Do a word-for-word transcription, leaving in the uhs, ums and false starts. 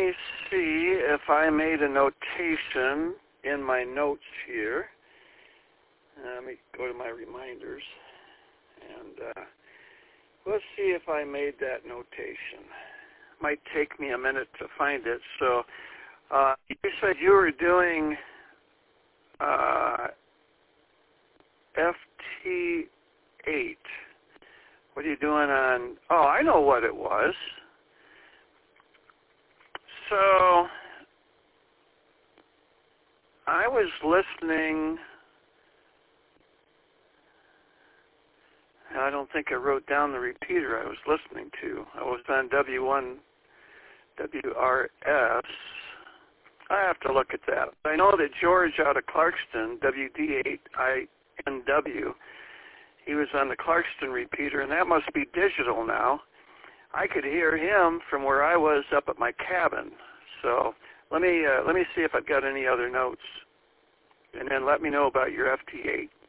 me see if I made a notation in my notes here. Uh, let me go to my reminders, and uh, let's see if I made that notation. Might take me a minute to find it. So uh, you said you were doing uh, F T eight. What are you doing on? Oh, I know what it was. So I was listening. I don't think I wrote down the repeater I was listening to. I was on W one W R S. I have to look at that. I know that George out of Clarkston, W D eight I N W, he was on the Clarkston repeater, and that must be digital now. I could hear him from where I was up at my cabin. So let me uh, let me see if I've got any other notes, and then let me know about your F T eight.